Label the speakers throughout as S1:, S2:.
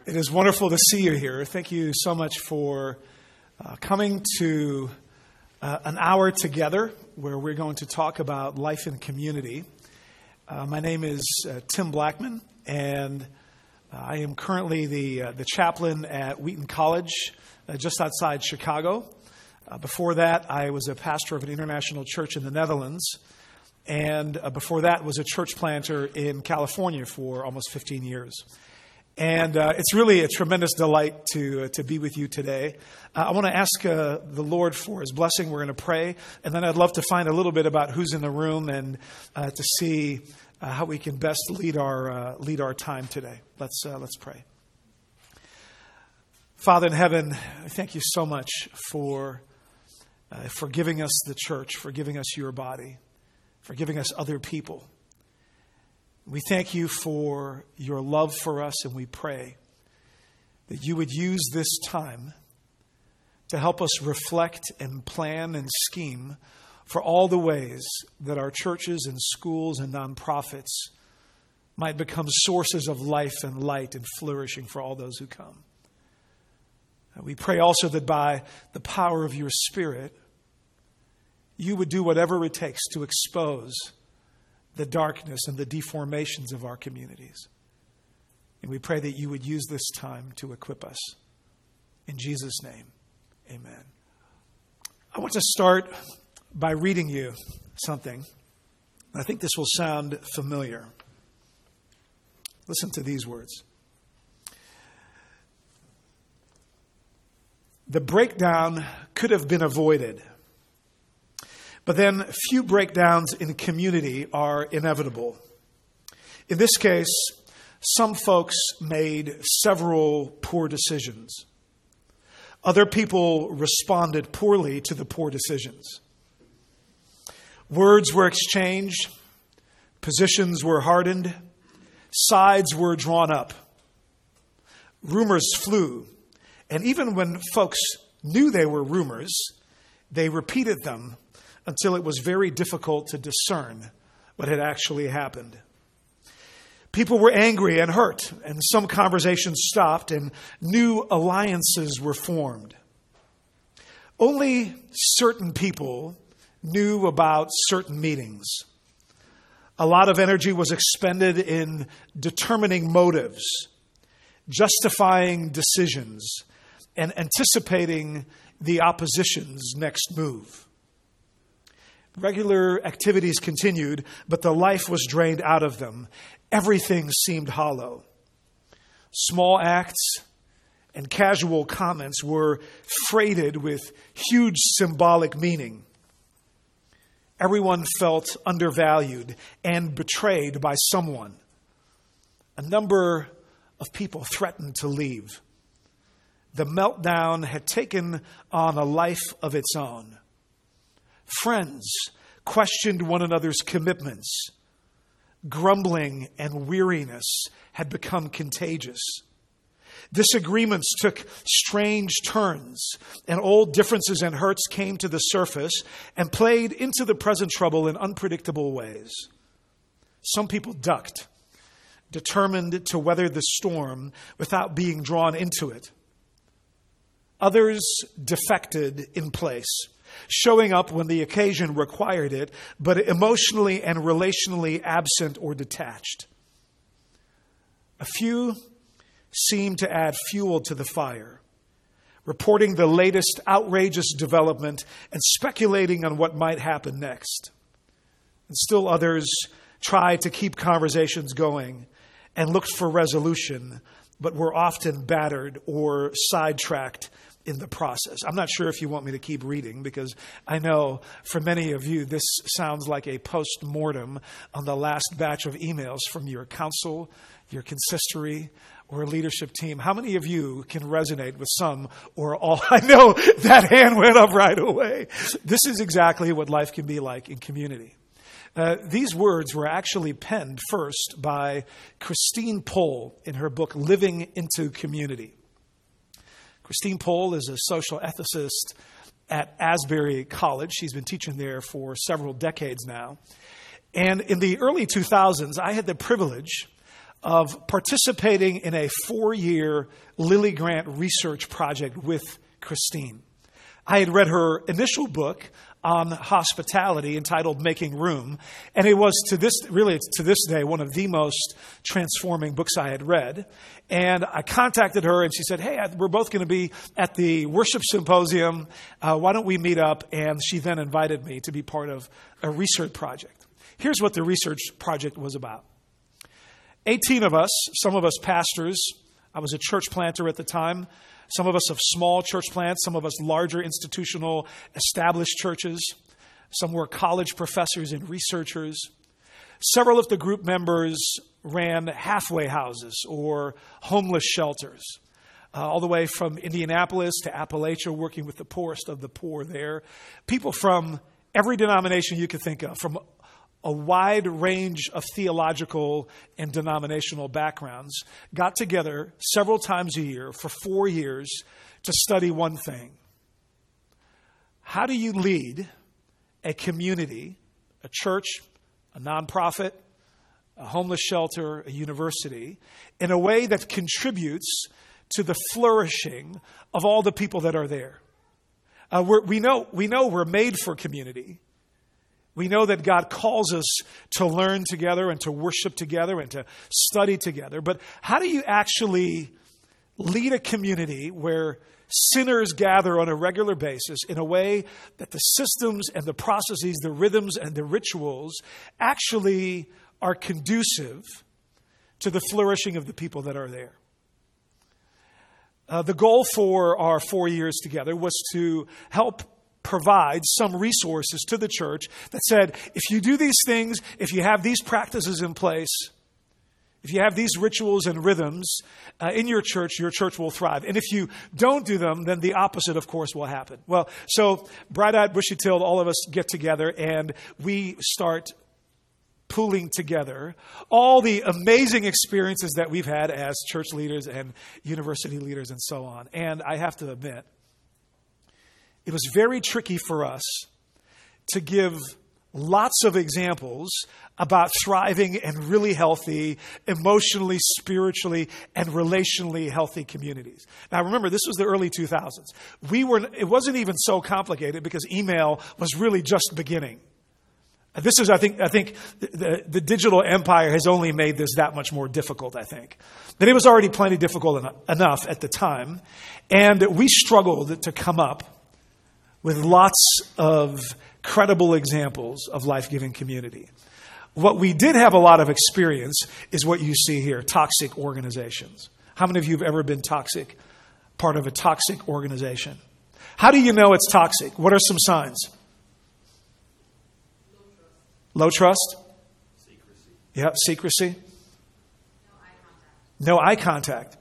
S1: It is wonderful to see you here. Thank you so much for coming to an hour together where we're going to talk about life in community. My name is Tim Blackman, and I am currently the chaplain at Wheaton College, just outside Chicago. Before that, I was a pastor of an international church in the Netherlands, and before that was a church planter in California for almost 15 years. And it's really a tremendous delight to be with you today. I want to ask the Lord for His blessing. We're going to pray, and then I'd love to find a little bit about who's in the room and to see how we can best lead our time today. Let's pray. Father in heaven, thank you so much for giving us the church, for giving us your body, for giving us other people. We thank you for your love for us, and we pray that you would use this time to help us reflect and plan and scheme for all the ways that our churches and schools and nonprofits might become sources of life and light and flourishing for all those who come. We pray also that by the power of your Spirit, you would do whatever it takes to expose the darkness and the deformations of our communities. And we pray that you would use this time to equip us. In Jesus' name, amen. I want to start by reading you something. I think this will sound familiar. Listen to these words. The breakdown could have been avoided. But then few breakdowns in community are inevitable. In this case, some folks made several poor decisions. Other people responded poorly to the poor decisions. Words were exchanged, positions were hardened, sides were drawn up. Rumors flew, and even when folks knew they were rumors, they repeated them until it was very difficult to discern what had actually happened. People were angry and hurt, and some conversations stopped, and new alliances were formed. Only certain people knew about certain meetings. A lot of energy was expended in determining motives, justifying decisions, and anticipating the opposition's next move. Regular activities continued, but the life was drained out of them. Everything seemed hollow. Small acts and casual comments were freighted with huge symbolic meaning. Everyone felt undervalued and betrayed by someone. A number of people threatened to leave. The meltdown had taken on a life of its own. Friends questioned one another's commitments. Grumbling and weariness had become contagious. Disagreements took strange turns, and old differences and hurts came to the surface and played into the present trouble in unpredictable ways. Some people ducked, determined to weather the storm without being drawn into it. Others defected in place, showing up when the occasion required it, but emotionally and relationally absent or detached. A few seemed to add fuel to the fire, reporting the latest outrageous development and speculating on what might happen next. And still others tried to keep conversations going and looked for resolution, but were often battered or sidetracked in the process. I'm not sure if you want me to keep reading, because I know for many of you this sounds like a post-mortem on the last batch of emails from your council, your consistory, or leadership team. How many of you can resonate with some or all? I know that hand went up right away. This is exactly what life can be like in community. These words were actually penned first by Christine Pohl in her book, Living into Community. Christine Pohl is a social ethicist at Asbury College. She's been teaching there for several decades now. And in the early 2000s, I had the privilege of participating in a 4-year Lilly Grant research project with Christine. I had read her initial book on hospitality entitled Making Room, and it was to this day one of the most transforming books I had read. And I contacted her, and she said, "Hey, we're both going to be at the worship symposium. Why don't we meet up?" And she then invited me to be part of a research project. Here's what the research project was about. 18 of us, some of us pastors. I was a church planter at the time. Some of us of small church plants, some of us larger institutional established churches. Some were college professors and researchers. Several of the group members ran halfway houses or homeless shelters, all the way from Indianapolis to Appalachia, working with the poorest of the poor there. People from every denomination you could think of, from a wide range of theological and denominational backgrounds, got together several times a year for 4 years to study one thing. How do you lead a community, a church, a nonprofit, a homeless shelter, a university, in a way that contributes to the flourishing of all the people that are there? We know we're made for community. We know that God calls us to learn together and to worship together and to study together. But how do you actually lead a community where sinners gather on a regular basis in a way that the systems and the processes, the rhythms and the rituals actually are conducive to the flourishing of the people that are there? The goal for our 4 years together was to help provide some resources to the church that said, if you do these things, if you have these practices in place, if you have these rituals and rhythms in your church will thrive. And if you don't do them, then the opposite, of course, will happen. Well, so bright-eyed, bushy-tailed, all of us get together and we start pooling together all the amazing experiences that we've had as church leaders and university leaders and so on. And I have to admit, it was very tricky for us to give lots of examples about thriving and really healthy, emotionally, spiritually, and relationally healthy communities. Now, remember, this was the early 2000s. It wasn't even so complicated because email was really just beginning. This is, I think, the digital empire has only made this that much more difficult, I think. But it was already plenty difficult enough at the time. And we struggled to come up with lots of credible examples of life-giving community. What we did have a lot of experience is what you see here, toxic organizations. How many of you have ever been part of a toxic organization? How do you know it's toxic? What are some signs? Low trust? Secrecy. Yep, secrecy. No eye contact.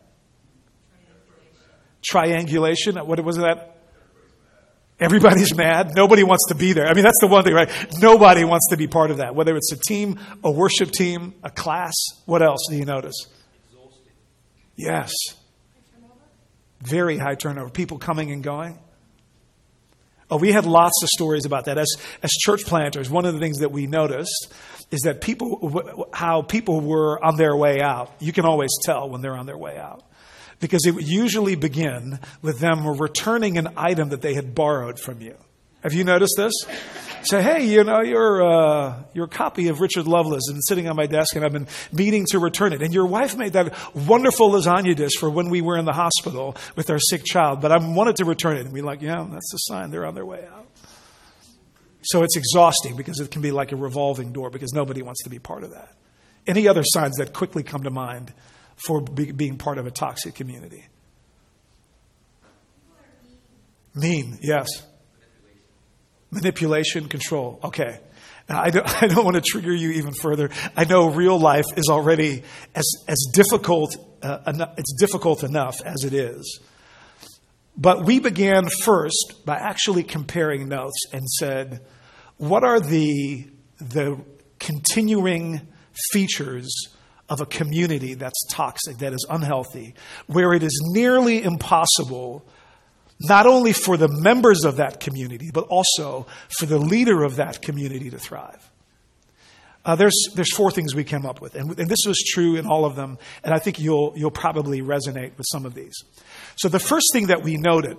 S1: Triangulation. What was that? Everybody's mad. Nobody wants to be there. I mean, that's the one thing, right? Nobody wants to be part of that. Whether it's a team, a worship team, a class. What else do you notice? Exhausting. Yes. Very high turnover. People coming and going. Oh, we had lots of stories about that. As church planters, one of the things that we noticed is that how people were on their way out. You can always tell when they're on their way out, because it would usually begin with them returning an item that they had borrowed from you. Have you noticed this? Say, hey, your copy of Richard Lovelace is sitting on my desk and I've been meaning to return it. And your wife made that wonderful lasagna dish for when we were in the hospital with our sick child, but I wanted to return it. And we're like, yeah, that's a sign they're on their way out. So it's exhausting because it can be like a revolving door because nobody wants to be part of that. Any other signs that quickly come to mind for being part of a toxic community? Mean, yes. Manipulation, control. Okay. Now, I don't want to trigger you even further. I know real life is already as difficult. It's difficult enough as it is. But we began first by actually comparing notes and said, what are the continuing features of a community that's toxic, that is unhealthy, where it is nearly impossible not only for the members of that community, but also for the leader of that community to thrive? There's four things we came up with, and this was true in all of them, and I think you'll probably resonate with some of these. So the first thing that we noted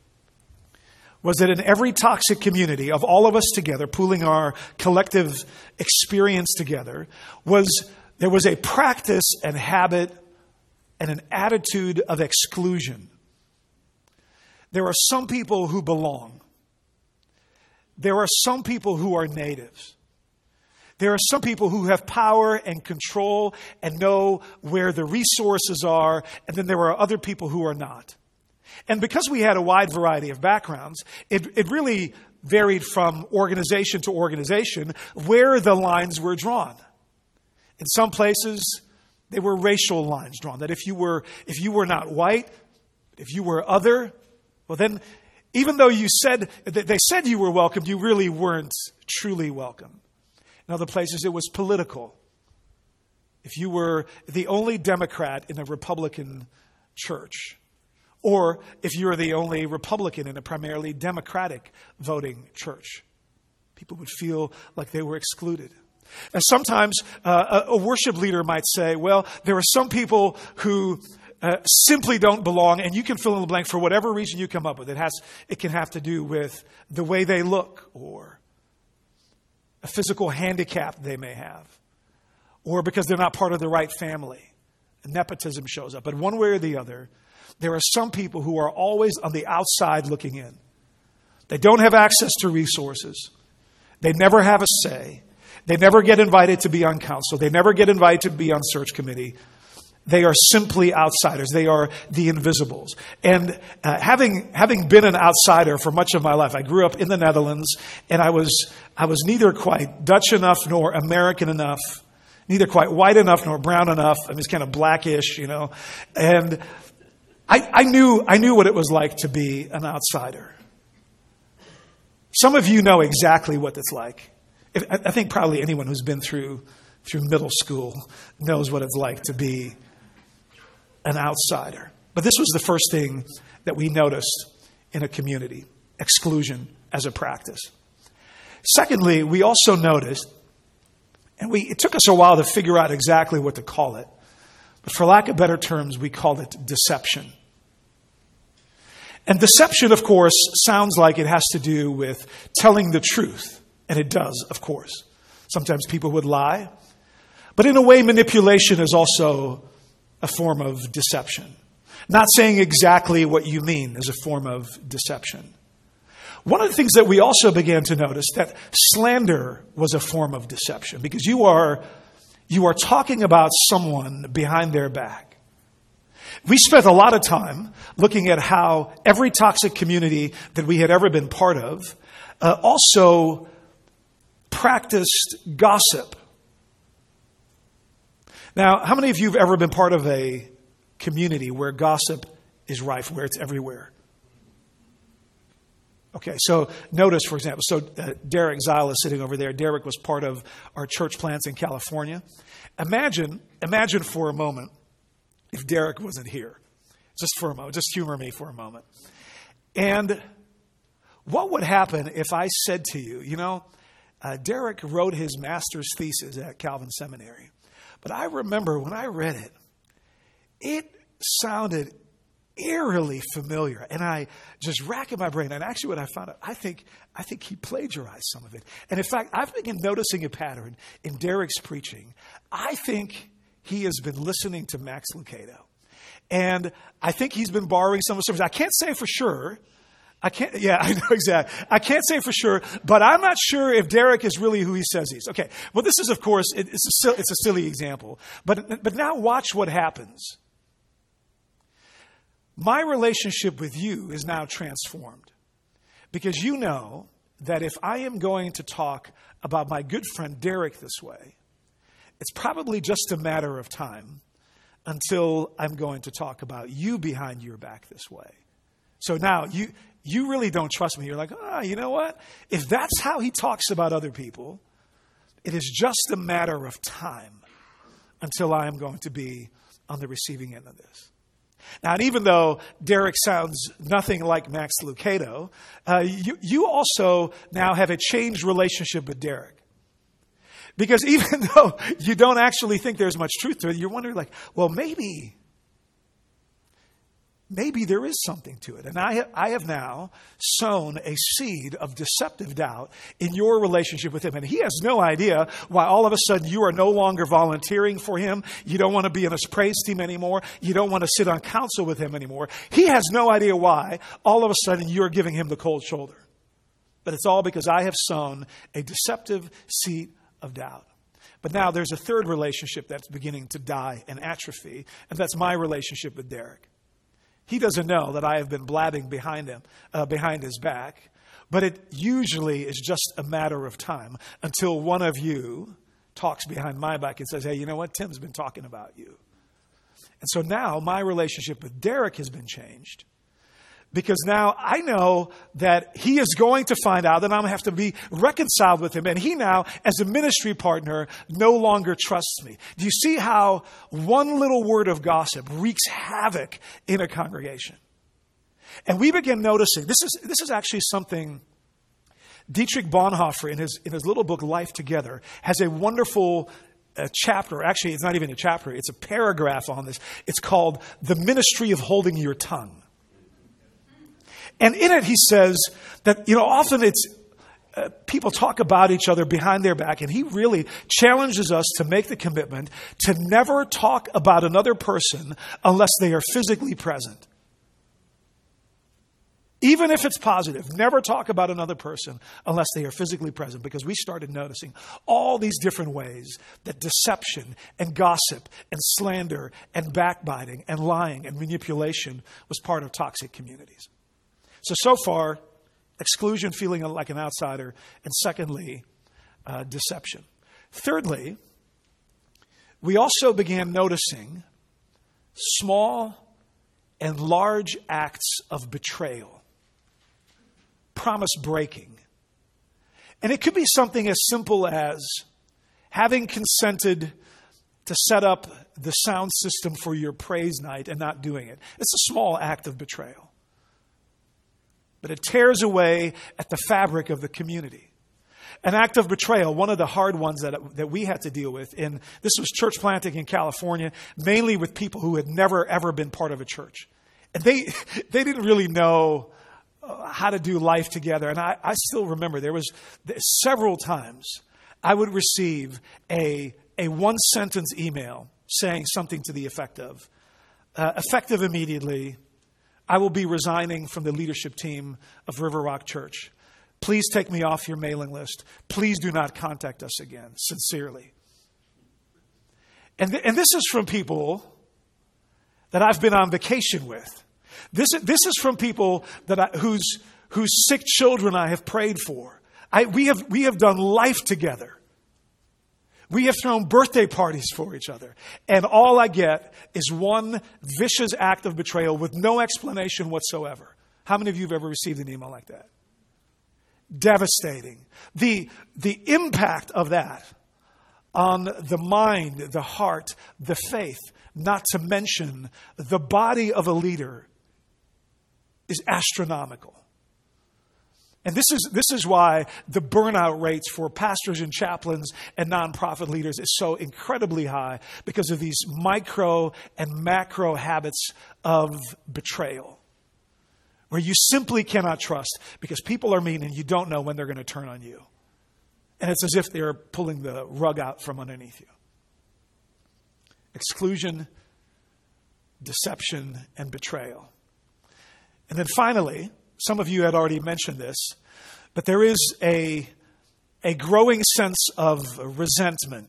S1: was that in every toxic community of all of us together, pooling our collective experience together, there was a practice and habit and an attitude of exclusion. There are some people who belong. There are some people who are natives. There are some people who have power and control and know where the resources are, and then there are other people who are not. And because we had a wide variety of backgrounds, it really varied from organization to organization where the lines were drawn. In some places, they were racial lines drawn, that if you were not white, if you were other, well then, even though they said you were welcome, you really weren't truly welcome. In other places, it was political. If you were the only Democrat in a Republican church, or if you were the only Republican in a primarily Democratic voting church, people would feel like they were excluded. And sometimes a worship leader might say, well, there are some people who simply don't belong, and you can fill in the blank for whatever reason you come up with. It can have to do with the way they look, or a physical handicap they may have, or because they're not part of the right family. And nepotism shows up. But one way or the other, there are some people who are always on the outside looking in. They don't have access to resources. They never have a say. They never get invited to be on council. They never get invited to be on search committee. They are simply outsiders. They are the invisibles. And having been an outsider for much of my life, I grew up in the Netherlands, and I was neither quite Dutch enough nor American enough, neither quite white enough nor brown enough. I was kind of blackish, And I knew what it was like to be an outsider. Some of you know exactly what it's like. I think probably anyone who's been through middle school knows what it's like to be an outsider. But this was the first thing that we noticed in a community, exclusion as a practice. Secondly, we also noticed, and it took us a while to figure out exactly what to call it, but for lack of better terms, we called it deception. And deception, of course, sounds like it has to do with telling the truth. And it does, of course. Sometimes people would lie. But in a way, manipulation is also a form of deception. Not saying exactly what you mean is a form of deception. One of the things that we also began to notice, that slander was a form of deception, because you are talking about someone behind their back. We spent a lot of time looking at how every toxic community that we had ever been part of also practiced gossip. Now, how many of you have ever been part of a community where gossip is rife, where it's everywhere? Okay, so notice, for example, Derek Zyle is sitting over there. Derek was part of our church plants in California. Imagine for a moment if Derek wasn't here. Just for a moment. Just humor me for a moment. And what would happen if I said to you, Derek wrote his master's thesis at Calvin Seminary. But I remember when I read it, it sounded eerily familiar. And I just racked my brain. And actually what I found out, I think he plagiarized some of it. And in fact, I've been noticing a pattern in Derek's preaching. I think he has been listening to Max Lucado. And I think he's been borrowing some of the sermons. I can't say for sure. I know exactly. I can't say for sure, but I'm not sure if Derek is really who he says he is. Okay. Well, this is, of course, it's a silly example. But now watch what happens. My relationship with you is now transformed, because you know that if I am going to talk about my good friend Derek this way, it's probably just a matter of time until I'm going to talk about you behind your back this way. So now you really don't trust me. You're like, you know what? If that's how he talks about other people, it is just a matter of time until I am going to be on the receiving end of this. Now, and even though Derek sounds nothing like Max Lucado, you also now have a changed relationship with Derek. Because even though you don't actually think there's much truth to it, you're wondering like, well, maybe there is something to it. And I have now sown a seed of deceptive doubt in your relationship with him. And he has no idea why all of a sudden you are no longer volunteering for him. You don't want to be in his praise team anymore. You don't want to sit on council with him anymore. He has no idea why all of a sudden you're giving him the cold shoulder. But it's all because I have sown a deceptive seed of doubt. But now there's a third relationship that's beginning to die and atrophy, and that's my relationship with Derek. He doesn't know that I have been blabbing behind his back, but it usually is just a matter of time until one of you talks behind my back and says, hey, you know what? Tim's been talking about you. And so now my relationship with Derek has been changed because now I know that he is going to find out that I'm going to have to be reconciled with him. And he now, as a ministry partner, no longer trusts me. Do you see how one little word of gossip wreaks havoc in a congregation? And we begin noticing, this is actually something Dietrich Bonhoeffer in his little book, Life Together, has a wonderful chapter. Actually, it's not even a chapter. It's a paragraph on this. It's called The Ministry of Holding Your Tongue. And in it, he says that, often it's people talk about each other behind their back, and he really challenges us to make the commitment to never talk about another person unless they are physically present. Even if it's positive, never talk about another person unless they are physically present, because we started noticing all these different ways that deception and gossip and slander and backbiting and lying and manipulation was part of toxic communities. So far, exclusion, feeling like an outsider, and secondly, deception. Thirdly, we also began noticing small and large acts of betrayal, promise breaking. And it could be something as simple as having consented to set up the sound system for your praise night and not doing it. It's a small act of betrayal. But it tears away at the fabric of the community. An act of betrayal, one of the hard ones that we had to deal with, and this was church planting in California, mainly with people who had never, ever been part of a church. And they didn't really know how to do life together. And I still remember there was several times I would receive a one-sentence email saying something to the effect of, effective immediately, I will be resigning from the leadership team of River Rock Church. Please take me off your mailing list. Please do not contact us again. Sincerely. And this is from people that I've been on vacation with. This is from people that whose sick children I have prayed for. We have done life together. We have thrown birthday parties for each other. And all I get is one vicious act of betrayal with no explanation whatsoever. How many of you have ever received an email like that? Devastating. The impact of that on the mind, the heart, the faith, not to mention the body of a leader, is astronomical. And this is why the burnout rates for pastors and chaplains and nonprofit leaders is so incredibly high, because of these micro and macro habits of betrayal, where you simply cannot trust because people are mean and you don't know when they're going to turn on you. And it's as if they're pulling the rug out from underneath you. Exclusion, deception, and betrayal. And then finally, some of you had already mentioned this, but there is a growing sense of resentment.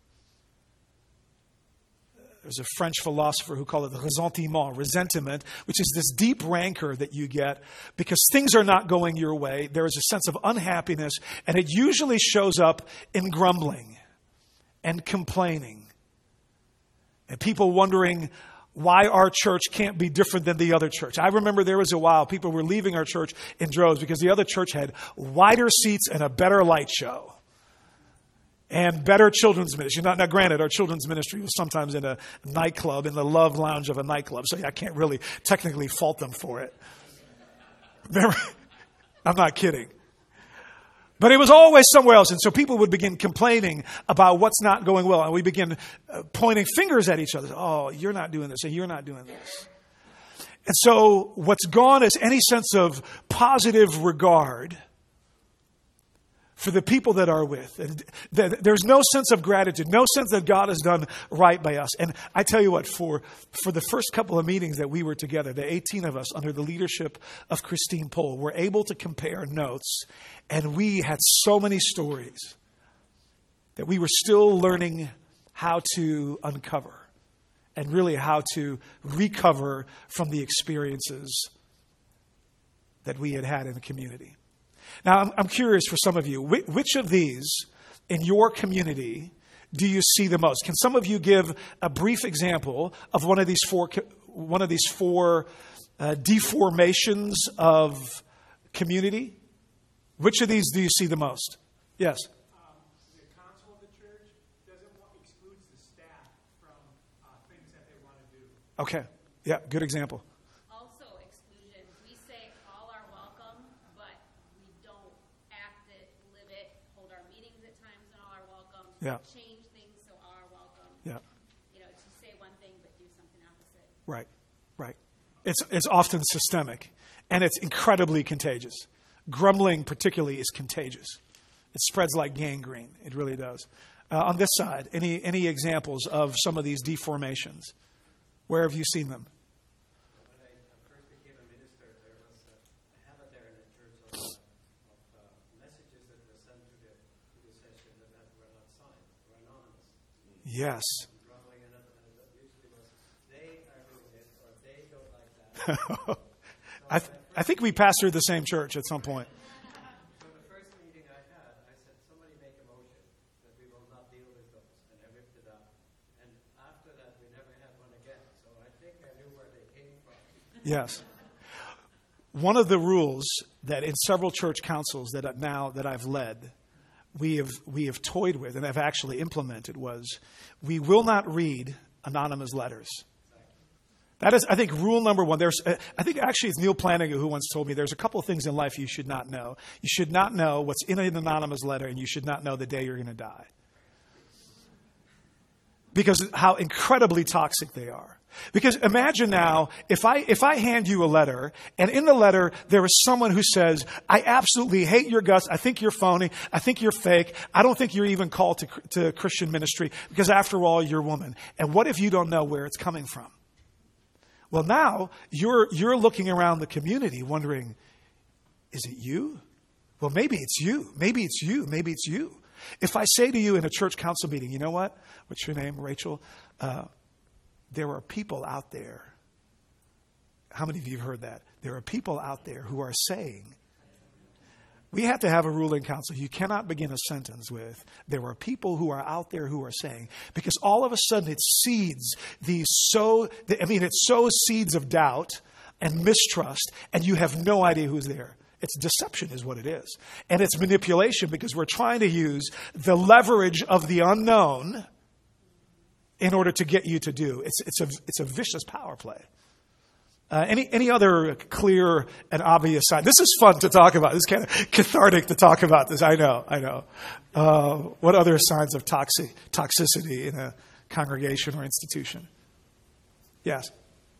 S1: There's a French philosopher who called it the ressentiment, resentment, which is this deep rancor that you get because things are not going your way. There is a sense of unhappiness, and it usually shows up in grumbling and complaining. And people wondering why our church can't be different than the other church. I remember there was a while people were leaving our church in droves because the other church had wider seats and a better light show and better children's ministry. Now granted, our children's ministry was sometimes in a nightclub, in the love lounge of a nightclub, so I can't really technically fault them for it. I'm not kidding. But it was always somewhere else. And so people would begin complaining about what's not going well. And we begin pointing fingers at each other. Oh, you're not doing this, and you're not doing this. And so what's gone is any sense of positive regard for the people that are with. And there's no sense of gratitude, no sense that God has done right by us. And I tell you what, for the first couple of meetings that we were together, the 18 of us under the leadership of Christine Pohl, were able to compare notes. And we had so many stories that we were still learning how to uncover and really how to recover from the experiences that we had had in the community. Now, I'm curious for some of you, which of these in your community do you see the most? Can some of you give a brief example of one of these four deformations of community? Which of these do you see the most? Yes.
S2: The council of the church excludes the staff from things that they want to do.
S1: Okay. Yeah, good example.
S3: Also exclusion. We say all are welcome, but we don't act it, live it, hold our meetings at times and all are welcome.
S1: Yeah.
S3: Change things so all are welcome.
S1: Yeah.
S3: To say one thing but do something opposite.
S1: Right. It's often systemic, and it's incredibly contagious. Grumbling particularly is contagious. It spreads like gangrene. It really does. On this side, any examples of some of these deformations? Where have you seen them?
S4: When I first became a minister, there was a habit there in the church of messages that were sent to the session that were not signed, were anonymous.
S1: Yes.
S4: Grumbling and usually was, they are doing it, or they don't like that.
S1: I think we pastored the same church at some point.
S4: So the first meeting I had, I said, somebody make a motion that we will not deal with those, and I ripped it up. And after that, we never had one again. So I think I knew where they came from.
S1: Yes. One of the rules that in several church councils that I've led, we have toyed with and have actually implemented was we will not read anonymous letters. That is, I think, rule number one. I think actually it's Neil Flanagan who once told me there's a couple of things in life you should not know. You should not know what's in an anonymous letter, and you should not know the day you're going to die. Because how incredibly toxic they are. Because imagine now, if I hand you a letter, and in the letter there is someone who says, I absolutely hate your guts, I think you're phony, I think you're fake, I don't think you're even called to Christian ministry, because after all, you're a woman. And what if you don't know where it's coming from? Well, now you're looking around the community wondering, is it you? Well, maybe it's you. Maybe it's you. Maybe it's you. If I say to you in a church council meeting, you know what? What's your name, Rachel? There are people out there. How many of you have heard that? There are people out there who are saying, we have to have a rule in council. You cannot begin a sentence with, there are people who are out there who are saying, because all of a sudden it sows seeds of doubt and mistrust, and you have no idea who's there. It's deception is what it is. And it's manipulation because we're trying to use the leverage of the unknown in order to get you to do. It's a vicious power play. Any other clear and obvious sign? This is fun to talk about. This is kind of cathartic to talk about this. I know. What other signs of toxicity in a congregation or institution? Yes.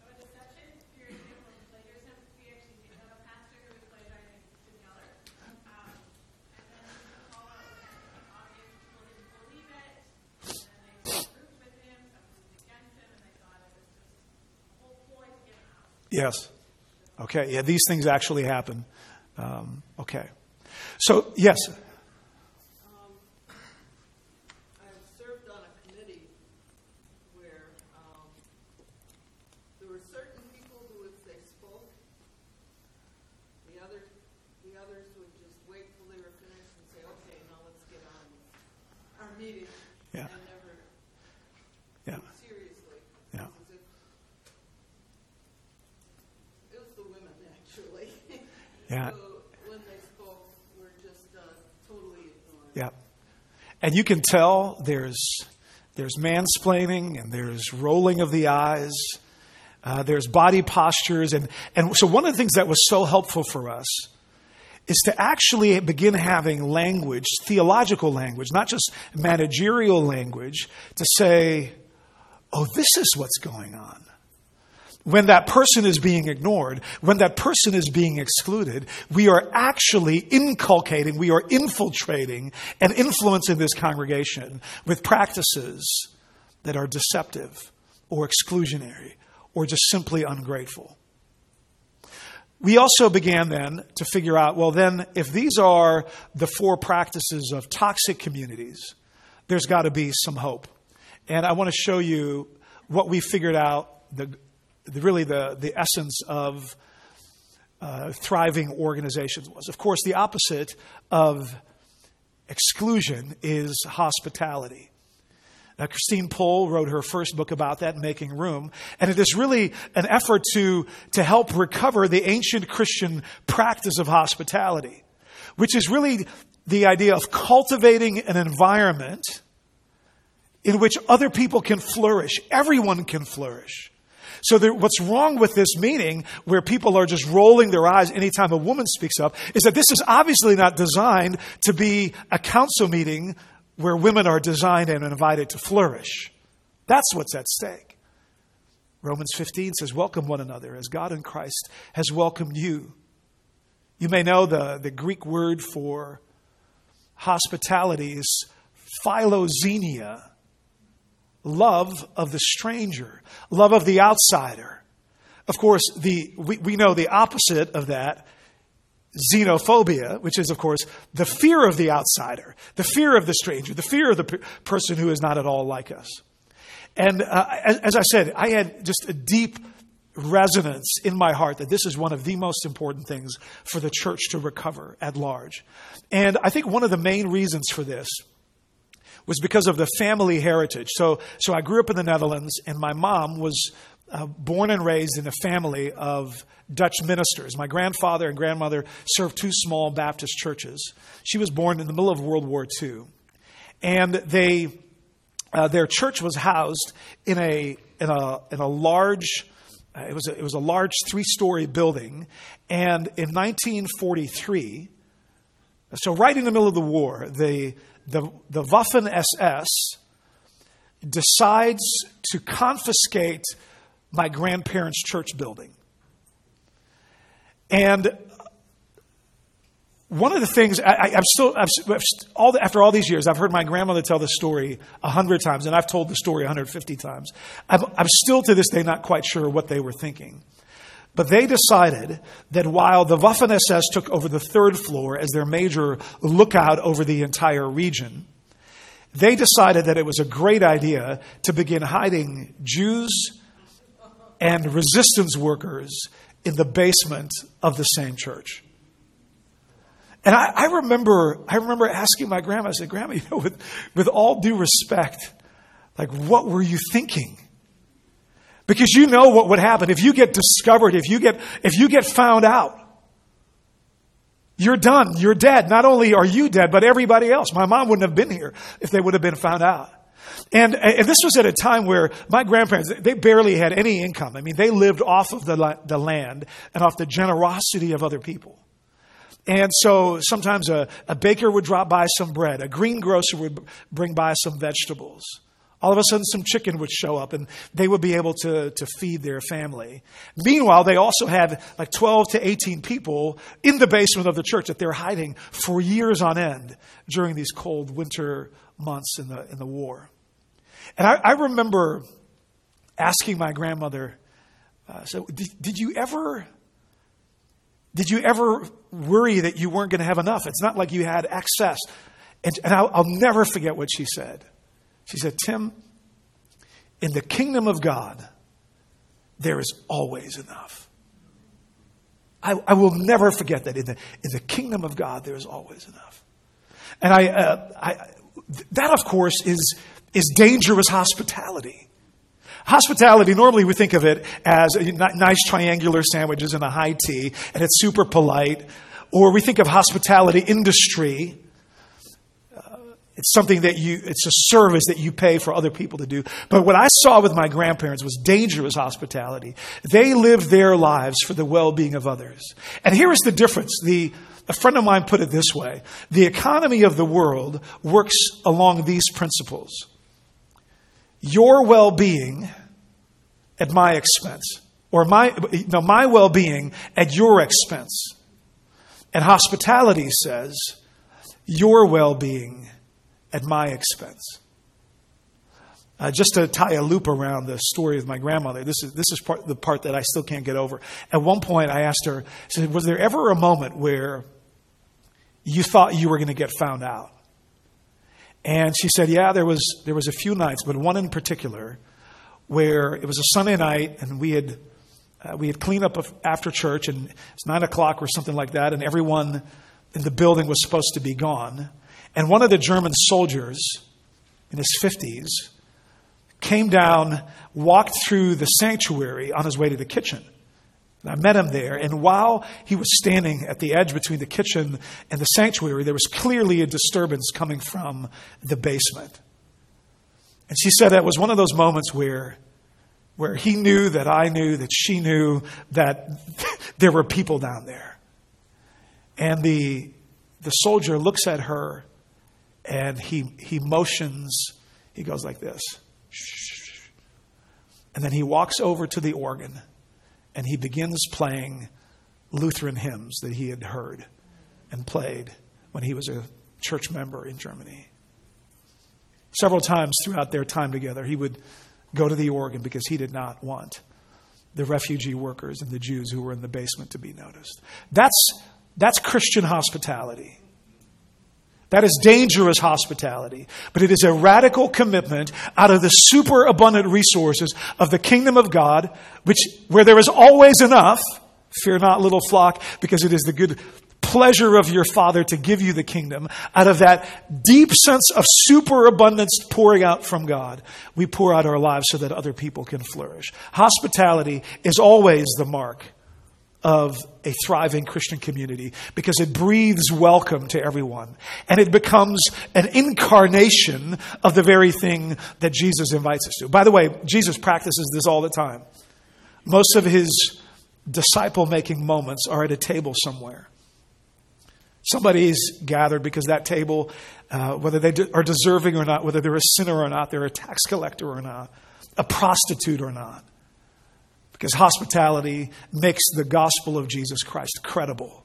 S1: Yes. Okay. Yeah, these things actually happen. Okay. So, yes.
S5: I've served on a committee where there were certain people who, if they spoke, the others would just wait till they were finished and say, okay, now let's get on with our meeting.
S1: Yeah.
S5: And never
S1: Yeah.
S5: seriously.
S1: Yeah.
S5: As if it was the women, actually.
S1: Yeah.
S5: So when they spoke, we're just totally ignored.
S1: Yeah. And you can tell there's mansplaining and there's rolling of the eyes. There's body postures. And so one of the things that was so helpful for us is to actually begin having language, theological language, not just managerial language, to say, oh, this is what's going on. When that person is being ignored, when that person is being excluded, we are actually inculcating, we are infiltrating and influencing this congregation with practices that are deceptive or exclusionary or just simply ungrateful. We also began then to figure out, well, then if these are the 4 practices of toxic communities, there's got to be some hope. And I want to show you what we figured out, the essence of thriving organizations was. Of course, the opposite of exclusion is hospitality. Christine Pohl wrote her first book about that, Making Room. And it is really an effort to help recover the ancient Christian practice of hospitality, which is really the idea of cultivating an environment in which other people can flourish. Everyone can flourish. So what's wrong with this meeting where people are just rolling their eyes anytime a woman speaks up is that this is obviously not designed to be a council meeting where women are designed and invited to flourish. That's what's at stake. Romans 15 says, welcome one another as God in Christ has welcomed you. You may know the Greek word for hospitality is philoxenia, love of the stranger, love of the outsider. Of course, we know the opposite of that, xenophobia, which is, of course, the fear of the outsider, the fear of the stranger, the fear of the person who is not at all like us. And as I said, I had just a deep resonance in my heart that this is one of the most important things for the church to recover at large. And I think one of the main reasons for this was because of the family heritage. So I grew up in the Netherlands, and my mom was born and raised in a family of Dutch ministers. My grandfather and grandmother served 2 small Baptist churches. She was born in the middle of World War II. And their church was housed in a large, it was a large 3-story building. And in 1943, so right in the middle of the war, the Waffen-SS decides to confiscate my grandparents' church building. And one of the things, after all these years, I've heard my grandmother tell this story 100 times, and I've told the story 150 times. I'm still to this day not quite sure what they were thinking. But they decided that while the Waffen-SS took over the 3rd floor as their major lookout over the entire region, they decided that it was a great idea to begin hiding Jews and resistance workers in the basement of the same church. And I remember asking my grandma, I said, Grandma, with all due respect, like, what were you thinking? Because you know what would happen if you get discovered, if you get found out. You're done. You're dead. Not only are you dead, but everybody else. My mom wouldn't have been here if they would have been found out. And this was at a time where my grandparents, they barely had any income. I mean, they lived off of the land and off the generosity of other people. And so sometimes a baker would drop by some bread. A greengrocer would bring by some vegetables. All of a sudden, some chicken would show up, and they would be able to feed their family. Meanwhile, they also had like 12 to 18 people in the basement of the church that they're hiding for years on end during these cold winter months in the war. And I remember asking my grandmother, so did you ever worry that you weren't going to have enough? It's not like you had excess. And I'll never forget what she said. She said, Tim, in the kingdom of God, there is always enough. I will never forget that. In the kingdom of God, there is always enough. And that, of course, is dangerous hospitality. Hospitality, normally we think of it as nice triangular sandwiches and a high tea, and it's super polite. Or we think of hospitality industry It's something it's a service that you pay for other people to do. But what I saw with my grandparents was dangerous hospitality. They lived their lives for the well-being of others. And here is the difference. A friend of mine put it this way. The economy of the world works along these principles. Your well-being at my expense, or my well-being at your expense. And hospitality says, your well-being at my expense. Just to tie a loop around the story of my grandmother, this is the part that I still can't get over. At one point, I asked her, I said, was there ever a moment where you thought you were going to get found out? And she said, yeah, there was a few nights, but one in particular where it was a Sunday night and we had cleaned up after church and it's 9:00 or something like that, and everyone in the building was supposed to be gone. And one of the German soldiers in his 50s came down, walked through the sanctuary on his way to the kitchen. And I met him there, and while he was standing at the edge between the kitchen and the sanctuary, there was clearly a disturbance coming from the basement. And she said that was one of those moments where he knew that I knew that she knew that there were people down there. And the soldier looks at her and he motions, he goes like this. Shh. And then he walks over to the organ and he begins playing Lutheran hymns that he had heard and played when he was a church member in Germany. Several times throughout their time together, he would go to the organ because he did not want the refugee workers and the Jews who were in the basement to be noticed. That's Christian hospitality. That is dangerous hospitality. But it is a radical commitment out of the superabundant resources of the kingdom of God, where there is always enough. Fear not, little flock, because it is the good pleasure of your Father to give you the kingdom. Out of that deep sense of superabundance pouring out from God, we pour out our lives so that other people can flourish. Hospitality is always the mark of a thriving Christian community because it breathes welcome to everyone. And it becomes an incarnation of the very thing that Jesus invites us to. By the way, Jesus practices this all the time. Most of his disciple-making moments are at a table somewhere. Somebody's gathered because that table, whether they are deserving or not, whether they're a sinner or not, they're a tax collector or not, a prostitute or not. Because hospitality makes the gospel of Jesus Christ credible.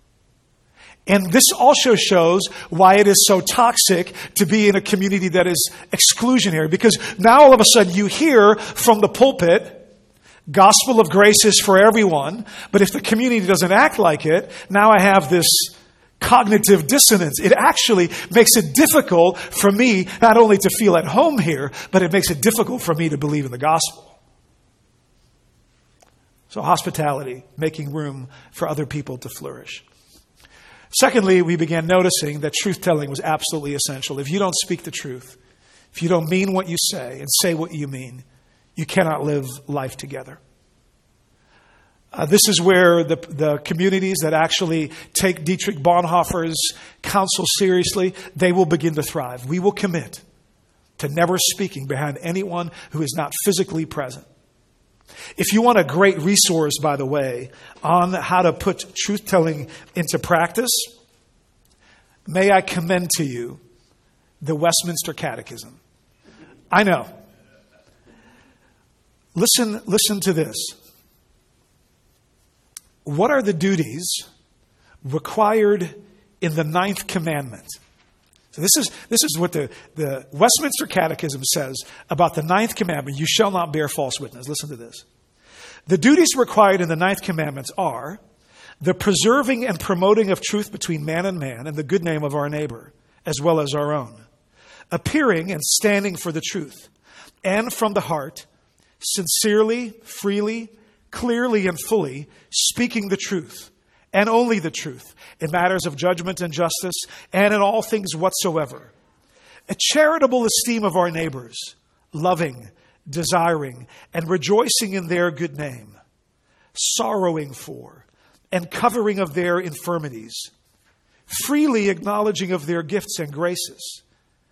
S1: And this also shows why it is so toxic to be in a community that is exclusionary. Because now all of a sudden you hear from the pulpit, gospel of grace is for everyone. But if the community doesn't act like it, now I have this cognitive dissonance. It actually makes it difficult for me not only to feel at home here, but it makes it difficult for me to believe in the gospel. So hospitality, making room for other people to flourish. Secondly, we began noticing that truth-telling was absolutely essential. If you don't speak the truth, if you don't mean what you say and say what you mean, you cannot live life together. This is where the communities that actually take Dietrich Bonhoeffer's counsel seriously, they will begin to thrive. We will commit to never speaking behind anyone who is not physically present. If you want a great resource, by the way, on how to put truth-telling into practice, may I commend to you the Westminster Catechism. I know. Listen to this. What are the duties required in the 9th commandment? So this is what the Westminster Catechism says about the 9th commandment, you shall not bear false witness. Listen to this. The duties required in the 9th commandments are the preserving and promoting of truth between man and man and the good name of our neighbor, as well as our own. Appearing and standing for the truth, and from the heart, sincerely, freely, clearly and fully, speaking the truth, and only the truth, in matters of judgment and justice, and in all things whatsoever. A charitable esteem of our neighbors, loving, desiring, and rejoicing in their good name, sorrowing for, and covering of their infirmities, freely acknowledging of their gifts and graces,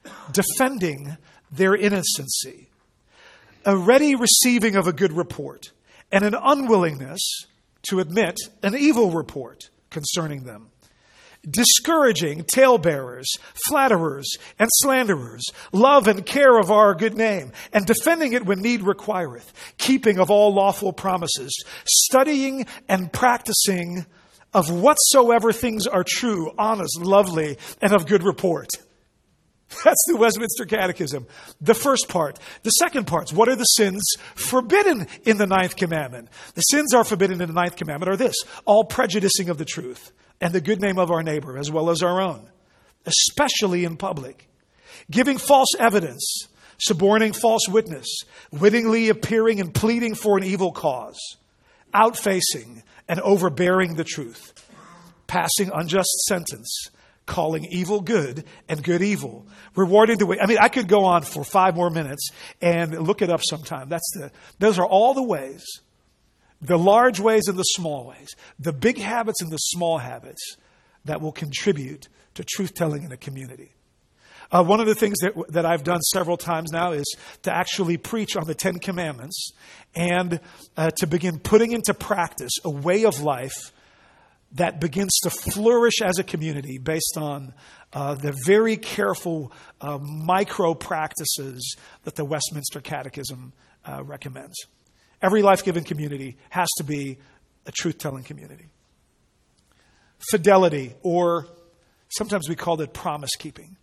S1: defending their innocency, a ready receiving of a good report, and an unwillingness to admit an evil report concerning them. Discouraging talebearers, flatterers, and slanderers, love and care of our good name, and defending it when need requireth, keeping of all lawful promises, studying and practicing of whatsoever things are true, honest, lovely, and of good report. That's the Westminster Catechism. The first part. The second part, what are the sins forbidden in the ninth commandment? The sins are forbidden in the ninth commandment are this: all prejudicing of the truth and the good name of our neighbor as well as our own, especially in public, giving false evidence, suborning false witness, wittingly appearing and pleading for an evil cause, outfacing and overbearing the truth, passing unjust sentence, calling evil good and good evil, rewarding the way. I mean, I could go on for 5 more minutes and look it up sometime. Those are all the ways, the large ways and the small ways, the big habits and the small habits that will contribute to truth-telling in a community. One of the things that I've done several times now is to actually preach on the 10 Commandments and to begin putting into practice a way of life that begins to flourish as a community based on the very careful micro practices that the Westminster Catechism recommends. Every life-giving community has to be a truth-telling community. Fidelity, or sometimes we call it promise-keeping.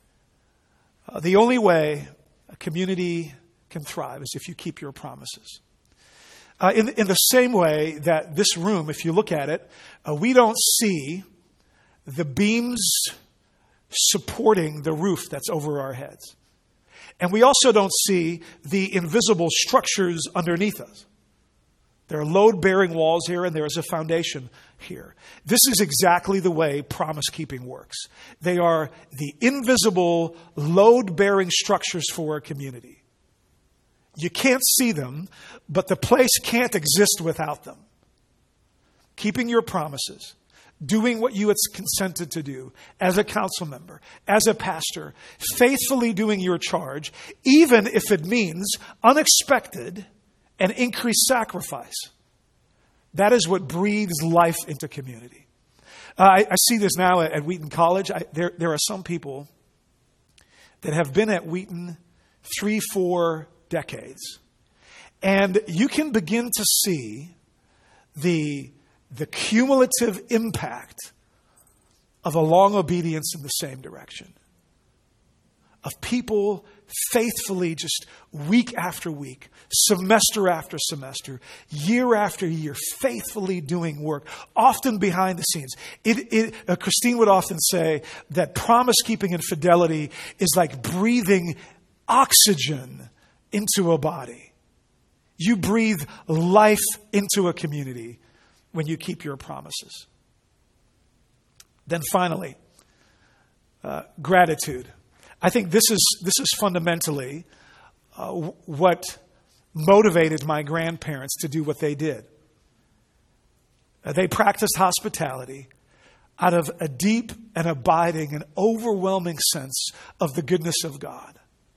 S1: The only way a community can thrive is if you keep your promises. In the same way that this room, if you look at it, we don't see the beams supporting the roof that's over our heads. And we also don't see the invisible structures underneath us. There are load-bearing walls here, and there is a foundation here. This is exactly the way promise-keeping works. They are the invisible, load-bearing structures for a community. You can't see them, but the place can't exist without them. Keeping your promises, doing what you had consented to do as a council member, as a pastor, faithfully doing your charge, even if it means unexpected and increased sacrifice. That is what breathes life into community. I see this now at Wheaton College. There are some people that have been at Wheaton 3-4 decades. And you can begin to see the cumulative impact of a long obedience in the same direction. Of people faithfully, just week after week, semester after semester, year after year, faithfully doing work, often behind the scenes. Christine would often say that promise-keeping and fidelity is like breathing oxygen into a body. You breathe life into a community when you keep your promises. Then finally, gratitude. I think this is fundamentally what motivated my grandparents to do what they did. They practiced hospitality out of a deep and abiding and overwhelming sense of the goodness of God.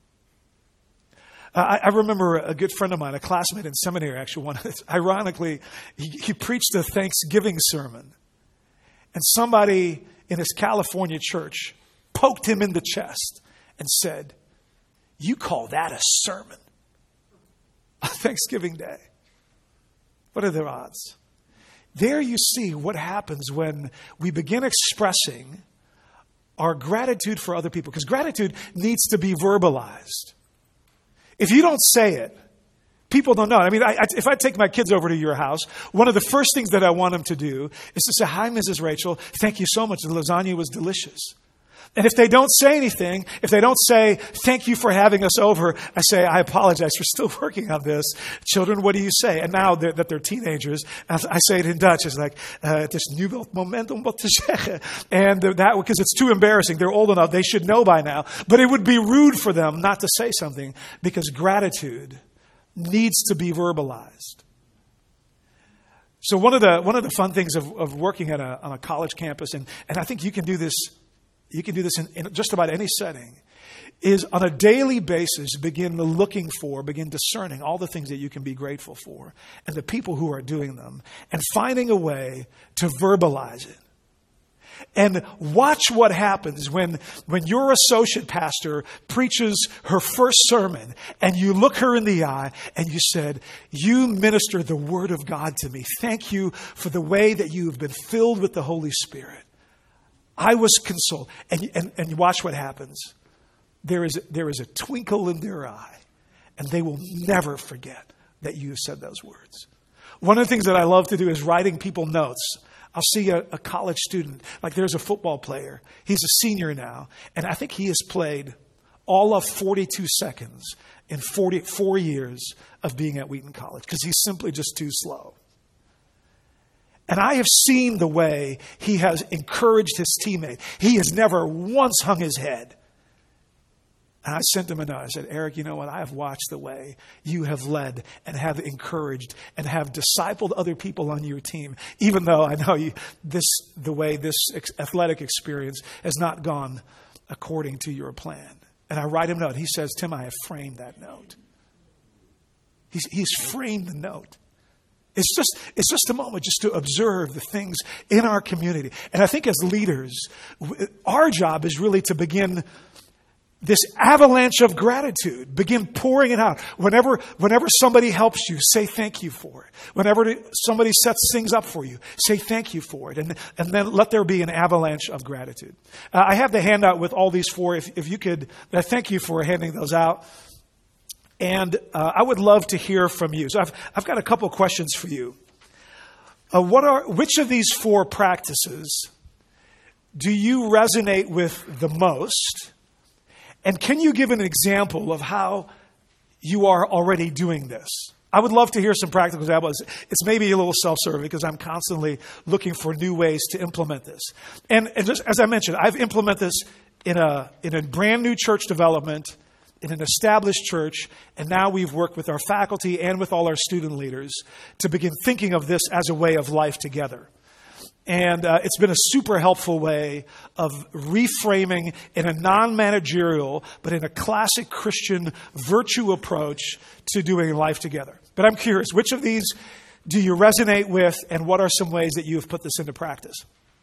S1: I remember a good friend of mine, a classmate in seminary, actually, ironically, he preached a Thanksgiving sermon. And somebody in his California church poked him in the chest and said, "You call that a sermon on Thanksgiving Day?" What are the odds? There you see what happens when we begin expressing our gratitude for other people. Because gratitude needs to be verbalized. If you don't say it, people don't know. I mean, if I take my kids over to your house, one of the first things that I want them to do is to say, "Hi, Mrs. Rachel. Thank you so much. The lasagna was delicious." And if they don't say anything, if they don't say, "Thank you for having us over," I say, "I apologize. We're still working on this. Children, what do you say?" And now that they're teenagers, I say it in Dutch. It's like, "Het is nu wel het moment om wat te zeggen." And that, because it's too embarrassing. They're old enough. They should know by now. But it would be rude for them not to say something, because gratitude needs to be verbalized. So one of the fun things of working on a college campus, and I think you can do this in just about any setting, is on a daily basis begin discerning all the things that you can be grateful for and the people who are doing them and finding a way to verbalize it. And watch what happens when your associate pastor preaches her first sermon and you look her in the eye and you said, "You ministered the word of God to me. Thank you for the way that you have been filled with the Holy Spirit. I was consoled." And watch what happens. There is a twinkle in their eye, and they will never forget that you said those words. One of the things that I love to do is writing people notes. I'll see a college student, like there's a football player. He's a senior now, and I think he has played all of 42 seconds in 4 years of being at Wheaton College because he's simply just too slow. And I have seen the way he has encouraged his teammate. He has never once hung his head. And I sent him a note. I said, "Eric, you know what? I have watched the way you have led and have encouraged and have discipled other people on your team, even though I know the way this athletic experience has not gone according to your plan." And I write him a note. He says, "Tim, I have framed that note." He's framed the note. It's just a moment just to observe the things in our community. And I think as leaders, our job is really to begin this avalanche of gratitude, begin pouring it out. Whenever somebody helps you, say thank you for it. Whenever somebody sets things up for you, say thank you for it. And then let there be an avalanche of gratitude. I have the handout with all these four. If you could, thank you for handing those out. And I would love to hear from you. So I've got a couple questions for you. Which of these four practices do you resonate with the most? And can you give an example of how you are already doing this? I would love to hear some practical examples. It's maybe a little self-serving because I'm constantly looking for new ways to implement this. And just as I mentioned, I've implemented this in a brand new church development, in an established church, and now we've worked with our faculty and with all our student leaders to begin thinking of this as a way of life together. And it's been a super helpful way of reframing in a non-managerial, but in a classic Christian virtue approach to doing life together. But I'm curious, which of these do you resonate with, and what are some ways that you have put this into practice?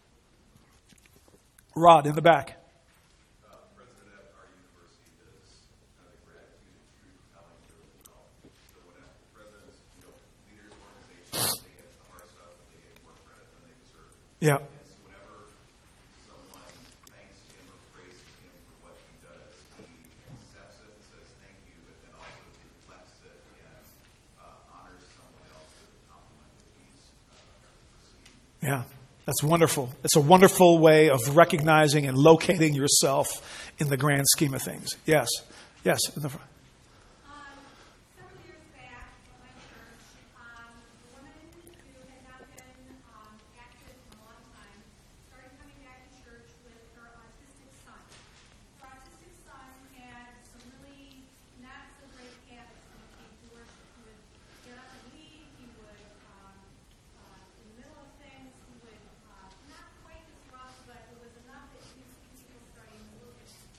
S1: Rod, in the back.
S6: President at our university does the gratitude and truth-telling really well. So when presidents, leaders, organizations, they get the hard stuff, they get more credit than they deserve.
S1: Yeah.
S6: And so whenever someone thanks him or praises him for what he does, he accepts it and says thank you, but then also reflects it and honors someone else with the compliment that he's received.
S1: Yeah. That's wonderful. It's a wonderful way of recognizing and locating yourself in the grand scheme of things. Yes. Yes. In the front.
S3: Several years back at my church, a woman who had not been active in a long time started coming back to church with her autistic son. Her autistic son had some really not so great habits when it came to worship. He would get up and leave. He would, in the middle of things, he would not quite disrupt, but it was enough that he was people starting to look at him.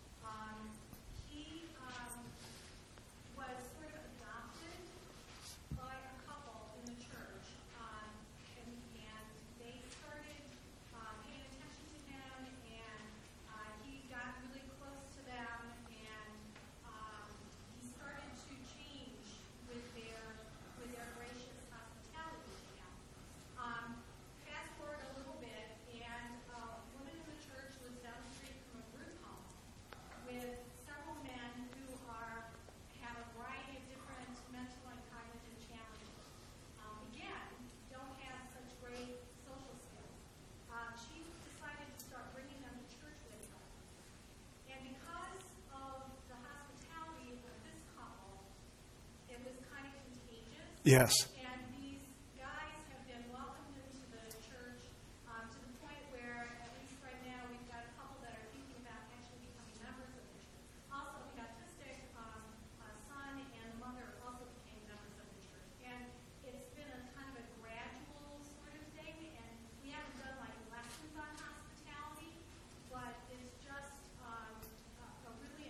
S3: He was sort of adopted by a couple in the church, and they started paying attention to him, and he got really close to them, and he started to change with their gracious hospitality to him. Fast forward a little bit, and a woman in the church lives down the street from a group home with several men who have a variety of different mental and cognitive challenges. Again, don't have such great social skills. She decided to start bringing them to church with her. And because of the hospitality of this couple, it was kind of contagious.
S1: Yes.
S3: And these guys have been welcomed into the church to the point where, at least right now, we've got a couple that are thinking about actually becoming members of the church. Also, the autistic son and the mother also became members of the church. And it's been a kind of a gradual sort of thing, and we haven't done like lessons on hospitality, but it's just a really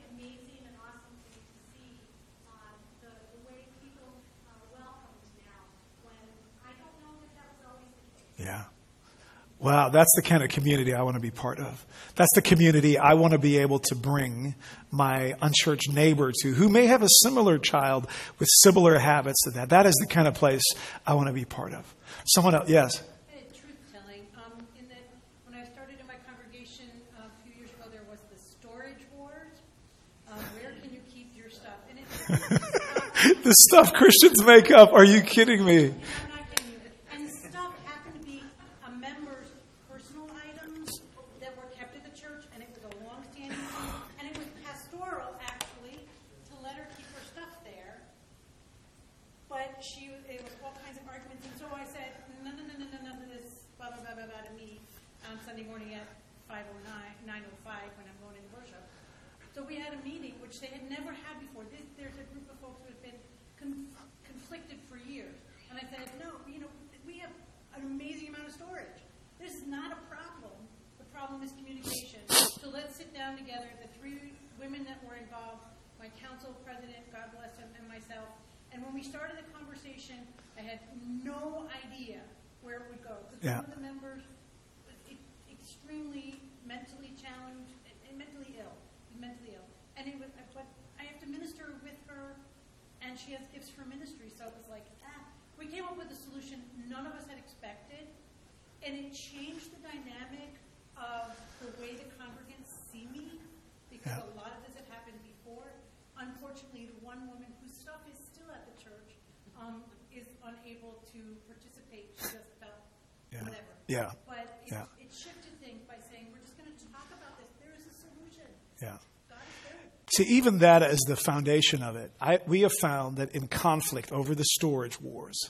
S1: Yeah. Wow, that's the kind of community I want to be part of. That's the community I want to be able to bring my unchurched neighbor to, who may have a similar child with similar habits to that. That is the kind of place I want to be part of. Someone else, yes?
S7: Truth-telling. In that, when I started in my congregation a few years ago, there was the storage wars. Where can you keep your stuff? And it's
S1: The stuff Christians make up. Are you kidding me?
S7: I'm not kidding you. And stuff happened to be a member's personal items that were kept at the church, and it was a long-standing thing. And it was pastoral, actually, to let her keep her stuff there. But it was all kinds of arguments. And so I said, none of this, blah, blah, blah, blah, blah, to me on Sunday morning at 9:05 when I'm going into worship. So we had a meeting, which they had never had before. There's a group of folks who have been conflicted for years. And I said, no, we have an amazing amount of storage. This is not a problem. The problem is communication. So let's sit down together, the three women that were involved, my council president, God bless him, and myself. And when we started the conversation, I had no idea where it would go. Because one of the members was extremely mentally challenged and mentally ill. And but I have to minister with her, and she has gifts for ministry. So it was like, we came up with a solution none of us had expected, and it changed the dynamic of the way the congregants see me, because a lot of this had happened before. Unfortunately, the one woman whose stuff is still at the church is unable to participate. She just felt whatever.
S1: Yeah.
S7: But it shifted things by saying, we're just going to talk about this. There is a solution.
S1: Yeah.
S7: God is good.
S1: See, even that is the foundation of it. We have found that in conflict over the storage wars,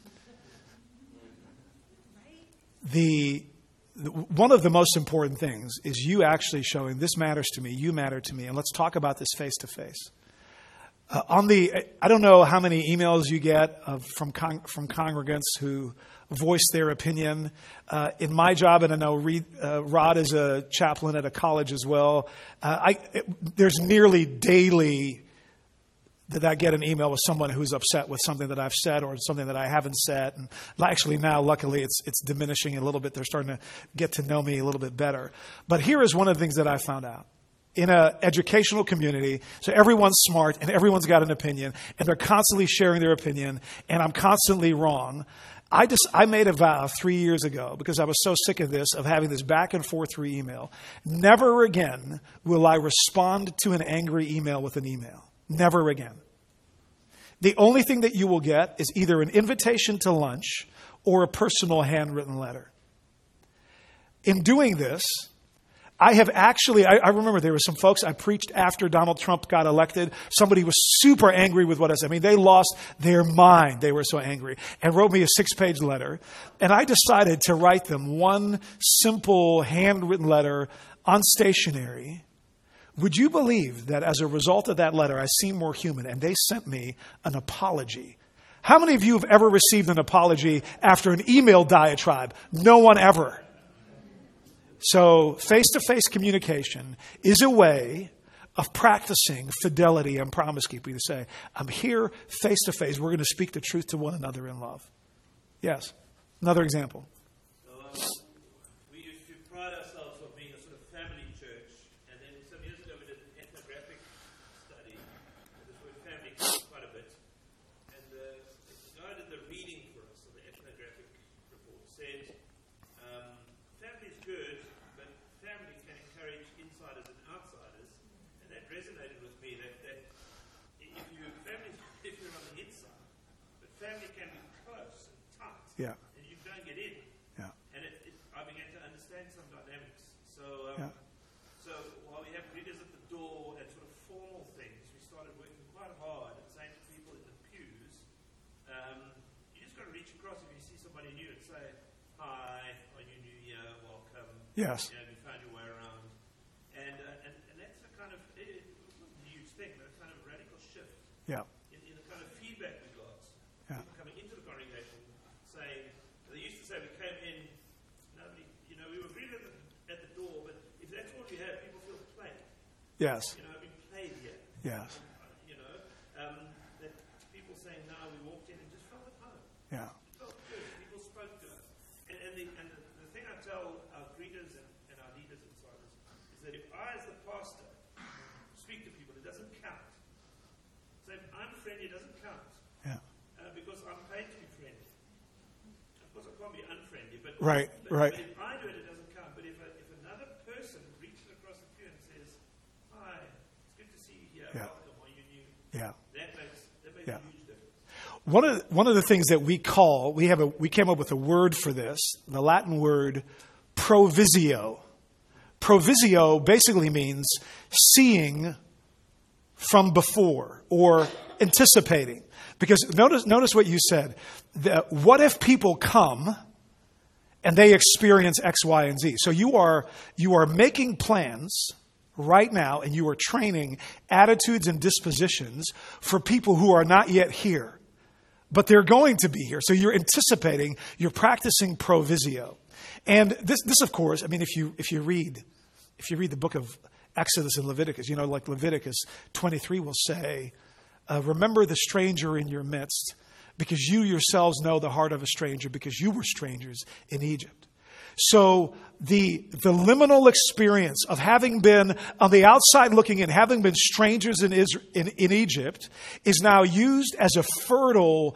S1: one of the most important things is you actually showing this matters to me, you matter to me, and let's talk about this face to face. I don't know how many emails you get from congregants who voice their opinion. In my job, and I know Rod is a chaplain at a college as well, there's nearly daily that I get an email with someone who's upset with something that I've said or something that I haven't said. And actually now, luckily, it's diminishing a little bit. They're starting to get to know me a little bit better. But here is one of the things that I found out. In an educational community, so everyone's smart and everyone's got an opinion, and they're constantly sharing their opinion, and I'm constantly wrong. I made a vow 3 years ago, because I was so sick of this, of having this back and forth through email. Never again will I respond to an angry email with an email. Never again. The only thing that you will get is either an invitation to lunch or a personal handwritten letter. In doing this, I have actually, I remember there were some folks I preached after Donald Trump got elected. Somebody was super angry with what I said. I mean, they lost their mind. They were so angry, and wrote me a 6-page letter. And I decided to write them one simple handwritten letter on stationery. Would you believe that as a result of that letter, I seem more human, and they sent me an apology? How many of you have ever received an apology after an email diatribe? No one ever. So face-to-face communication is a way of practicing fidelity and promise keeping, to say, I'm here face-to-face. We're going to speak the truth to one another in love. Yes. Another example.
S8: We used to pride ourselves on being a sort of family church. And then some years ago we did an ethnographic study. This word family came up quite a bit. And the guy did the reading for us of the ethnographic report said, family is good, but family can encourage insiders and outsiders. And that resonated with me, that if you're on the inside, but family can be close and tight.
S1: Yeah.
S8: And you don't get in.
S1: Yeah.
S8: And I began to understand some dynamics. So while we have greeters at the door and sort of formal things, we started working quite hard at saying to people in the pews, you just got to reach across if you see somebody new and say, hi, are you new here? Welcome.
S1: Yes.
S8: You found your way around. And that's a kind of, it wasn't a huge thing, but a kind of radical shift
S1: Yeah.
S8: in the kind of feedback we got.
S1: Yeah.
S8: People coming into the congregation saying, they used to say we came in, nobody, we were greeted at the door, but if that's all you have, people feel played.
S1: Yes.
S8: We played here.
S1: Yes.
S8: That people saying, no, we walked in and just felt at home.
S1: Yeah.
S8: It felt good. People spoke to us. And that if I, as the pastor, speak to people, it doesn't count. So if I'm friendly, it doesn't count.
S1: Yeah.
S8: Because I'm paid to be friendly. Of course, I can't be unfriendly, but,
S1: Right.
S8: but if I do it, it doesn't count. But if another person reaches across the pew and says, "Hi, it's good to see you here.
S1: Yeah.
S8: Welcome. Are you new?"
S1: Yeah.
S8: That makes
S1: Yeah.
S8: a huge difference.
S1: One of the things that we came up with a word for this, the Latin word provisio. Provisio basically means seeing from before or anticipating. Because notice what you said. What if people come and they experience X, Y, and Z? So you are making plans right now, and you are training attitudes and dispositions for people who are not yet here, but they're going to be here. So you're anticipating, you're practicing provisio. And this of course, I mean, if you read the book of Exodus and Leviticus, like Leviticus 23 will say, remember the stranger in your midst, because you yourselves know the heart of a stranger, because you were strangers in Egypt. So the liminal experience of having been on the outside looking in, having been strangers in Egypt, is now used as a fertile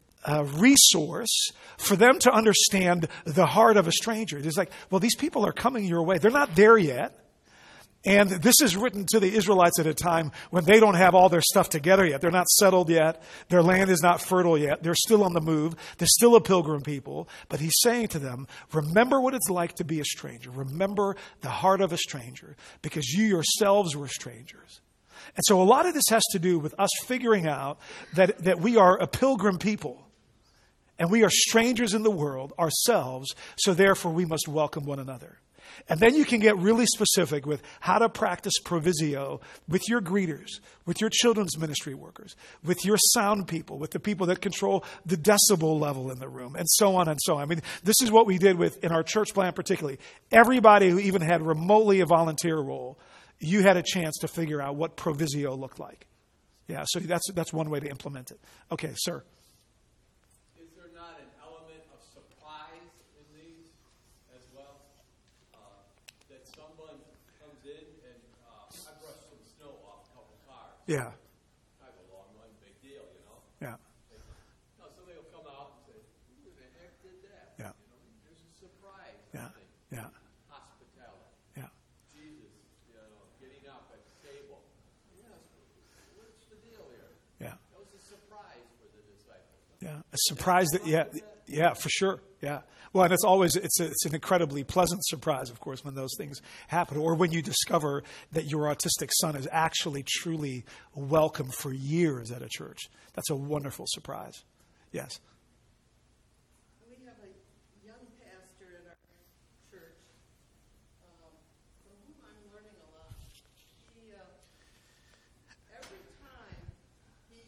S1: resource for them to understand the heart of a stranger. It's like, well, these people are coming your way. They're not there yet. And this is written to the Israelites at a time when they don't have all their stuff together yet. They're not settled yet. Their land is not fertile yet. They're still on the move. They're still a pilgrim people. But he's saying to them, remember what it's like to be a stranger. Remember the heart of a stranger, because you yourselves were strangers. And so a lot of this has to do with us figuring out that we are a pilgrim people. And we are strangers in the world ourselves, so therefore we must welcome one another. And then you can get really specific with how to practice provisio with your greeters, with your children's ministry workers, with your sound people, with the people that control the decibel level in the room, and so on and so on. I mean, this is what we did in our church plan particularly. Everybody who even had remotely a volunteer role, you had a chance to figure out what provisio looked like. Yeah, so that's one way to implement it. Okay, sir. Yeah.
S9: I go along, one big deal,
S1: Yeah.
S9: No, somebody will come out and say, who the heck did that?
S1: Yeah.
S9: There's a surprise.
S1: Yeah. Yeah.
S9: Hospitality.
S1: Yeah.
S9: Jesus, getting up at the table. Yes, what's the deal here?
S1: Yeah.
S9: That was a surprise for the disciples.
S1: Yeah. A surprise yeah, for sure. Yeah. Well, and it's an incredibly pleasant surprise, of course, when those things happen, or when you discover that your autistic son is actually truly welcome for years at a church. That's a wonderful surprise. Yes.
S5: We have a young pastor at our church from whom I'm learning a lot. He, every time he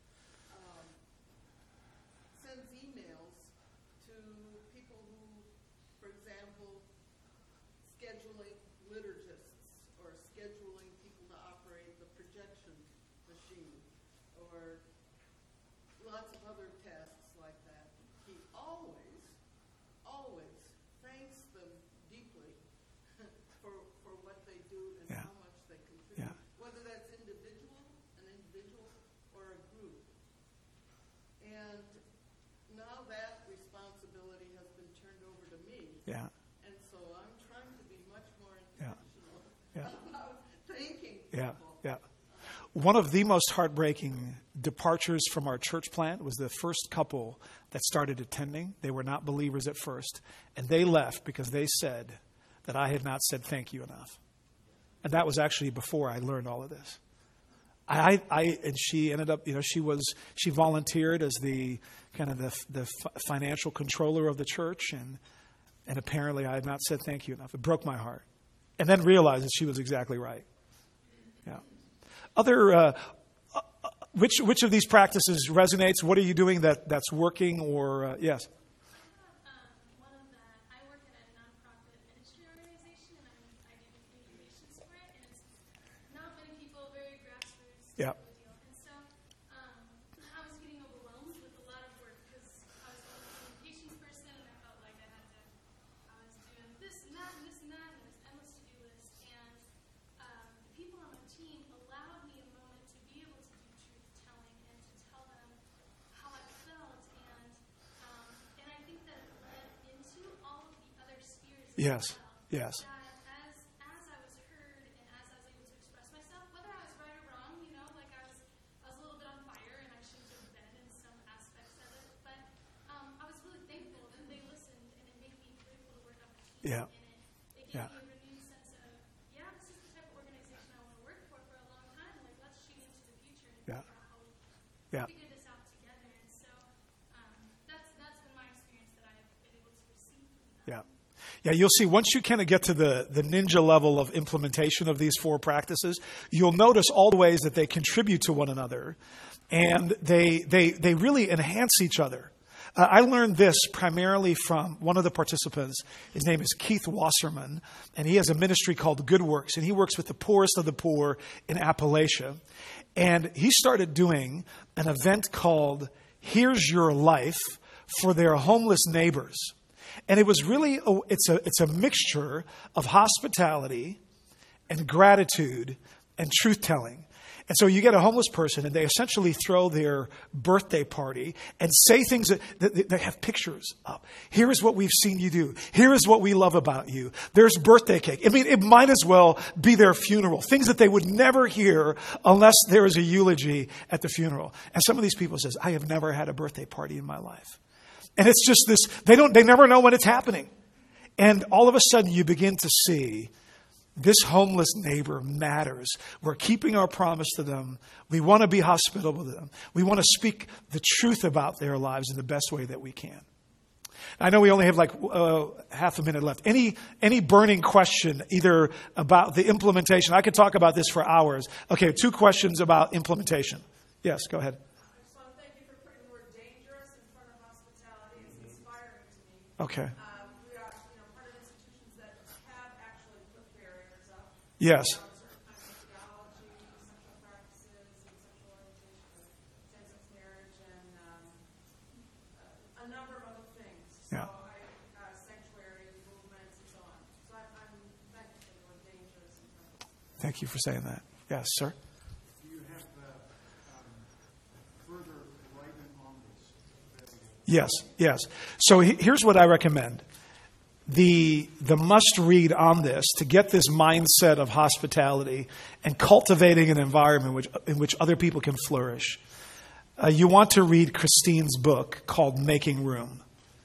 S5: sends emails to people who, for example, scheduling liturgists or scheduling people to operate the projection machine or lots of other tasks like that. He always thanks them deeply for what they do and
S1: Yeah.
S5: how much they contribute,
S1: Yeah.
S5: whether that's an individual or a group. And now that responsibility has been turned over to me.
S1: Yeah.
S5: And so I'm trying to be much more
S1: Yeah.
S5: intentional
S1: Yeah.
S5: about thanking
S1: Yeah.
S5: people.
S1: Yeah. One of the most heartbreaking departures from our church plant was the first couple that started attending. They were not believers at first, and they left because they said that I had not said thank you enough. And that was actually before I learned all of this. And she ended up, she volunteered as the kind of the financial controller of the church, and apparently I had not said thank you enough. It broke my heart. And then realized that she was exactly right. Yeah. Which of these practices resonates? What are you doing that's working? Or yes.
S3: One of that, I work at a nonprofit ministry organization, and I do the communications for it, and it's not many people, very grassroots
S1: Yeah.
S3: type of deal. And so I was getting overwhelmed with a lot of work because I was a communications person, and I felt like I was doing this and that and this and that, and this endless to-do list. And
S1: Yes. Yes.
S3: As I was heard and as I was able to express myself, whether I was right or wrong, like I was a little bit on fire and I shouldn't have been in some aspects of it, but I was really thankful that they listened and it made me grateful to work on my team.
S1: Yeah.
S3: And it gave me a renewed sense of, this is the type of organization I want to work for a long time. Like, let's shoot into the future and figure out how we figure this out together. And so that's been my experience that I've been able to receive from that.
S1: Yeah. Yeah, you'll see once you kind of get to the ninja level of implementation of these 4 practices, you'll notice all the ways that they contribute to one another, and they really enhance each other. I learned this primarily from one of the participants. His name is Keith Wasserman, and he has a ministry called Good Works, and he works with the poorest of the poor in Appalachia. And he started doing an event called Here's Your Life for their homeless neighbors. And it was really, it's a mixture of hospitality and gratitude and truth-telling. And so you get a homeless person and they essentially throw their birthday party and say things that they have pictures up. Here is what we've seen you do. Here is what we love about you. There's birthday cake. I mean, it might as well be their funeral. Things that they would never hear unless there is a eulogy at the funeral. And some of these people says, I have never had a birthday party in my life. And it's just this, they never know when it's happening. And all of a sudden you begin to see this homeless neighbor matters. We're keeping our promise to them. We want to be hospitable to them. We want to speak the truth about their lives in the best way that we can. I know we only have like half a minute left. Any burning question either about the implementation? I could talk about this for hours. Okay, 2 questions about implementation. Yes, go ahead. Okay.
S5: We are, part of institutions that have actually put barriers up.
S1: Yes.
S5: Certain kinds of theology, sexual practices, and sexual orientation, same-sex marriage, and a number of other things. So sanctuary movements and so on. So I'm thankful for the word dangerous.
S1: Thank you for saying that. Yes, sir.
S2: Do you have further writing on this?
S1: Yes. So here's what I recommend. The must-read on this to get this mindset of hospitality and cultivating an environment in which other people can flourish. You want to read Christine's book called Making Room.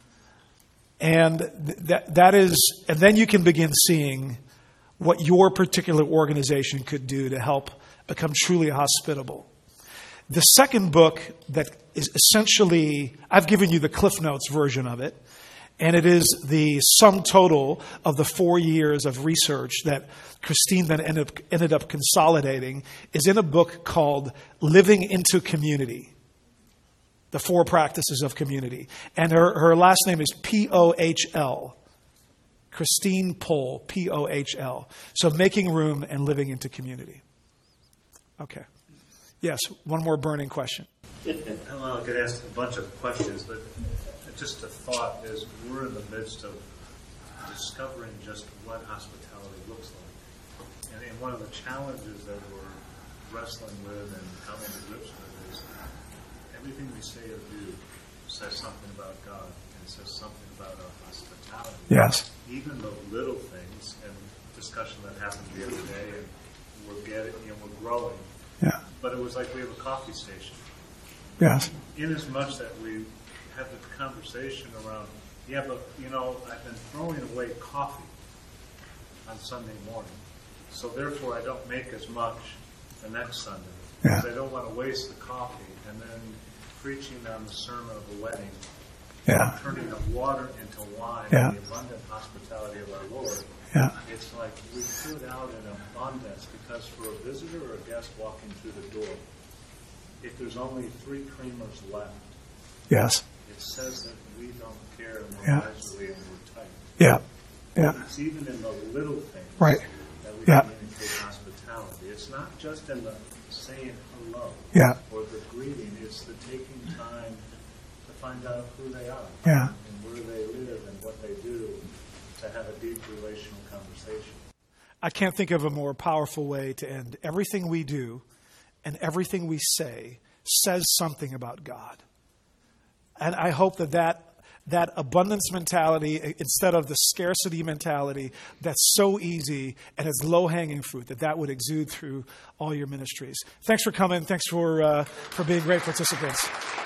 S1: And that is, and then you can begin seeing what your particular organization could do to help become truly hospitable. The second book that is essentially, I've given you the Cliff Notes version of it, and it is the sum total of the 4 years of research that Christine then ended up consolidating, is in a book called Living into Community, the 4 practices of community. And her last name is Pohl, Christine Pohl, Pohl. So Making Room and Living into Community. Okay. Yes, one more burning question.
S10: Well, I could ask a bunch of questions, but just a thought is we're in the midst of discovering just what hospitality looks like. And one of the challenges that we're wrestling with and coming to grips with is everything we say or do says something about God and it says something about our hospitality.
S1: Yes.
S10: Even the little things, and discussion that happened the other day, and we're growing.
S1: Yeah.
S10: But it was like we have a coffee station.
S1: Yes.
S10: In as much that we have the conversation around, but I've been throwing away coffee on Sunday morning. So therefore I don't make as much the next Sunday.
S1: Yeah.
S10: Because I don't want to waste the coffee. And then preaching on the sermon of the wedding, turning of water into wine, the abundant hospitality of our Lord.
S1: Yeah.
S10: It's like we put out in abundance because for a visitor or a guest walking through the door, if there's only 3 creamers left,
S1: yes,
S10: it says that we don't care and we're miserly and we're tight.
S1: Yeah. Yeah.
S10: It's even in the little things
S1: right.
S10: that we communicate hospitality. It's not just in the saying hello or the greeting. It's the taking time to find out who they are and where they live and what they do to have a deep relational conversation.
S1: I can't think of a more powerful way to end. Everything we do and everything we say says something about God. And I hope that that abundance mentality instead of the scarcity mentality that's so easy and is low-hanging fruit, that would exude through all your ministries. Thanks for coming. Thanks for being great participants.